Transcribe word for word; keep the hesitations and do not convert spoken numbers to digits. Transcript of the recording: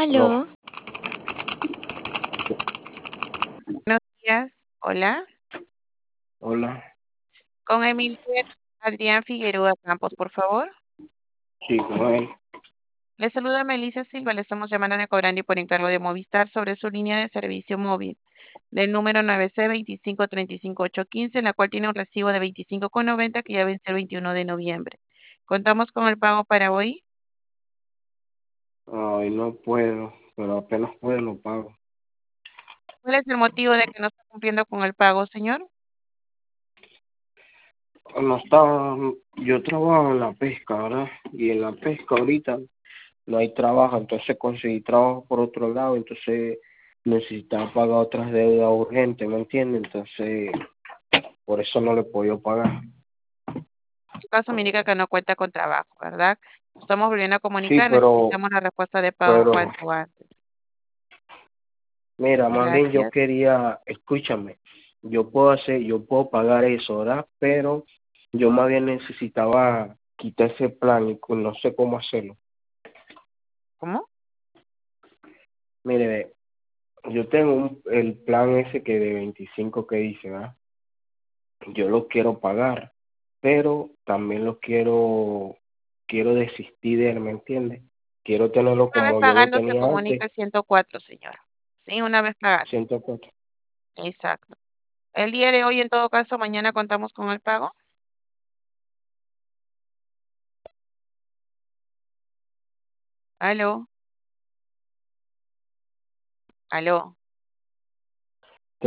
Aló, Aló, buenos días. Hola. hola, Con Emilio Adrián Figueroa Campos, por favor. sí, con él. Le saluda Melissa Silva. Le estamos llamando de Cobrandi por encargo de Movistar sobre su línea de servicio móvil del número nueve C veinticinco treinta y cinco ocho quince, en la cual tiene un recibo de veinticinco con noventa que ya vence el veintiuno de noviembre. ¿Contamos con el pago para hoy? Ay, no puedo, pero apenas puedo lo pago. ¿Cuál es el motivo de que no está cumpliendo con el pago, señor? No estaba, yo trabajo en la pesca, ¿verdad? Y en la pesca ahorita no hay trabajo, entonces conseguí trabajo por otro lado, entonces necesitaba pagar otras deudas urgentes, ¿me entiendes? Entonces, por eso no le he podido pagar. En su caso me indica que no cuenta con trabajo, ¿verdad? Estamos volviendo a Sí, comunicar. pero, Necesitamos la respuesta de pago pero, cuanto antes. mira, más bien yo Gracias. quería, escúchame, yo puedo hacer, yo puedo pagar eso, ¿verdad? Pero yo más bien necesitaba quitar ese plan y pues no sé cómo hacerlo. ¿Cómo? Mire, yo tengo un- el plan ese que de veinticinco que dice, ¿verdad? Yo lo quiero pagar, pero también lo quiero, quiero desistir de él, ¿me entiendes? Quiero tenerlo Una vez como yo lo pagando se tenía comunica antes, el ciento cuatro, señor. Sí, una vez pagando. ciento cuatro. Exacto. El día de hoy, en todo caso, mañana contamos con el pago. Aló, aló.